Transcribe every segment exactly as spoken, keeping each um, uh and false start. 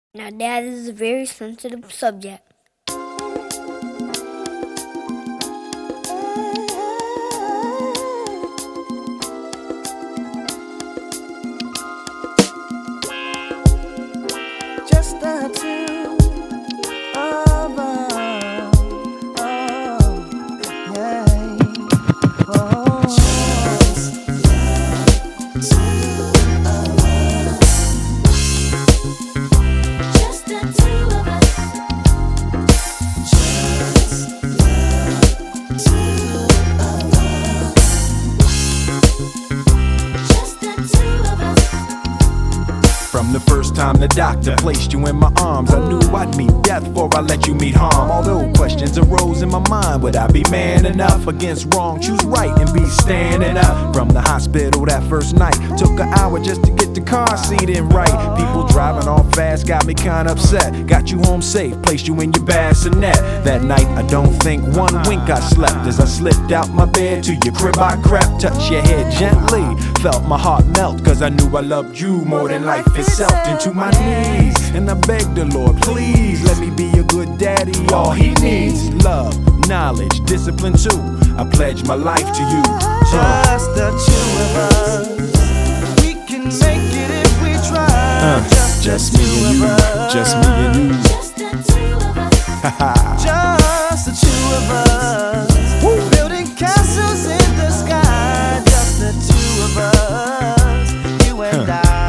Now, Dad, this is a very sensitive subject. Just the two of us. Oh, yeah. Oh. Just the two of us. Just the two of us. Just the two of us. Just the two of us. From the first time the doctor placed you in my arms, I knew I'd meet death before I let you meet harm. Although questions arose in my mind, would I be man enough against wrong? Choose right and be standing up. From the hospital that first night, took an hour just to get the car seat in right. People driving off fast got me kinda upset. Got you home safe, placed you in your bassinet. That night I don't think one wink I slept. As I slipped out my bed to your crib I crept. Touched your head gently, felt my heart melt, cause I knew I loved you more than life itself. Into my knees, and I begged the Lord, please let me be a good daddy. All he needs, love, knowledge, discipline too. I pledge my life to you. Uh. Just the two of us. We can make it if we try. Uh, just, just the me two and you, of us. just me and you. Just the two of us. Just the two of us. Woo. Building castles in the sky. Just the two of us. You and Huh. I.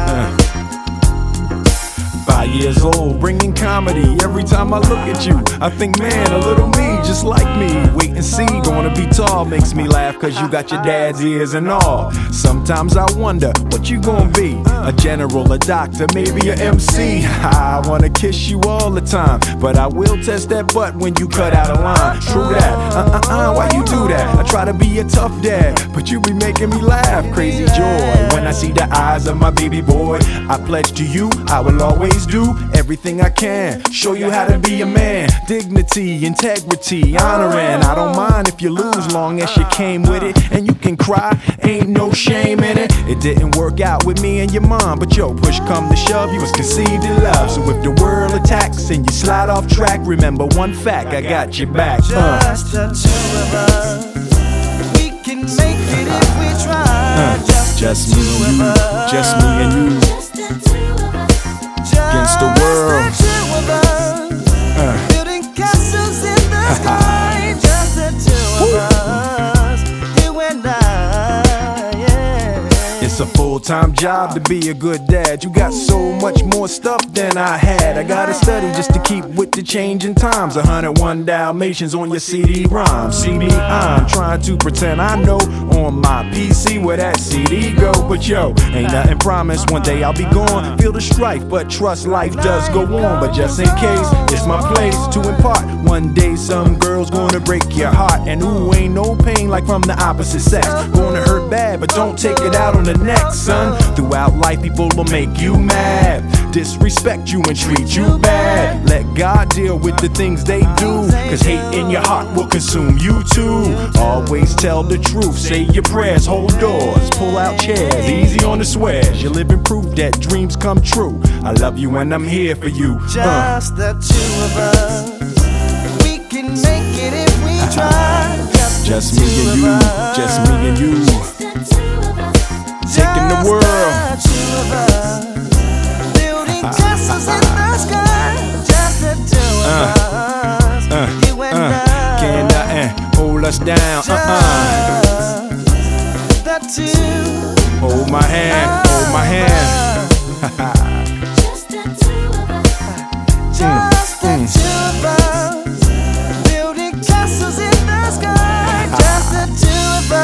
Five years old, bringing comedy. Every time I look at you, I think, man, a little me, just like me. Wait and see, gonna be tall, makes me laugh, cause you got your dad's ears and all. Sometimes I wonder, what you gonna be? A general, a doctor, maybe a M C. I wanna kiss you all the time, but I will test that butt when you cut out a line. True that, uh-uh-uh, why you do that? I try to be a tough dad, but you be making me laugh. Crazy joy, when I see the eyes of my baby boy. I pledge to you, I will always do everything I can. Show you how to be a man. Dignity, integrity, honoring. I don't mind if you lose, long as you came with it. And you can cry, ain't no shame in it. It didn't work out with me and your mom, but yo, push come to shove, you was conceived in love. So if the world attacks and you slide off track, remember one fact, I got your back. Uh. Just the two of us. We can make it if we try. Uh, just, just the me two and of you, us. just me and you. Just the two of us. Against the world. Just the two of us. Uh. Building castles in the sky. Just the two of us. You and I. Yeah. It's a full-time job to be a good dad. You got so much more stuff than I had. I gotta study just to keep with the changing times. one oh one Dalmatians on your C D ROM. See me, I'm trying to pretend I know on my P C where that C D go. But yo, ain't nothing promised. One day I'll be gone. Feel the strife, but trust life does go on. But just in case, it's my place to impart. One day some girl's gonna break your heart. And ooh, ain't no pain like from the opposite sex. Gonna hurt bad, but don't take it out on the next, son. Throughout life, people will make you mad, disrespect you and treat you bad. Let God deal with the things they do, cause hate in your heart will consume you too. Always tell the truth, say your prayers, hold doors, pull out chairs, easy on the swears. You're living proof that dreams come true. I love you and I'm here for you. Uh. Just the two of us. We can make it if we try. Just, Just the me two and of you, us. just me and you. Just the two of us. Taking the world. Just the two of us. Building castles in the sky. Just the two of us. Uh, You and uh, I. Can't nothing hold us down. Uh-uh. Just the two. Hold my hand, hold my hand. Just the two of us. Just the mm. two of us. Building castles in the sky. Just the two of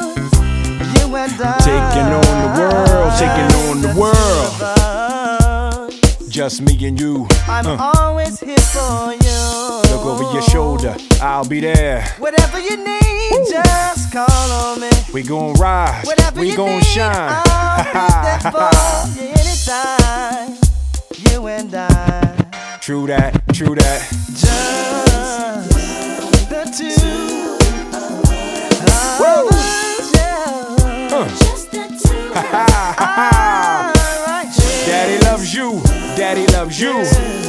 us. You and I. Taking on the world, taking on the world. world. Just me and you. I'm Uh. always here for you. Look over your shoulder, I'll be there. Whatever you need, just call on me. We gon' rise, Whatever we you gon' need, shine. I'll be there for you anytime. You and I. True that, true that. Just the two of us, yeah. Uh. Just the two of us. All right, yeah. Daddy loves you, daddy loves you.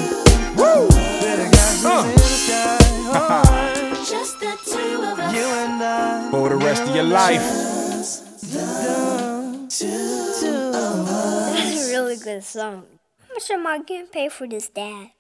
and I. For the rest of your life. That's a really good song. How much am I getting paid for this, Dad?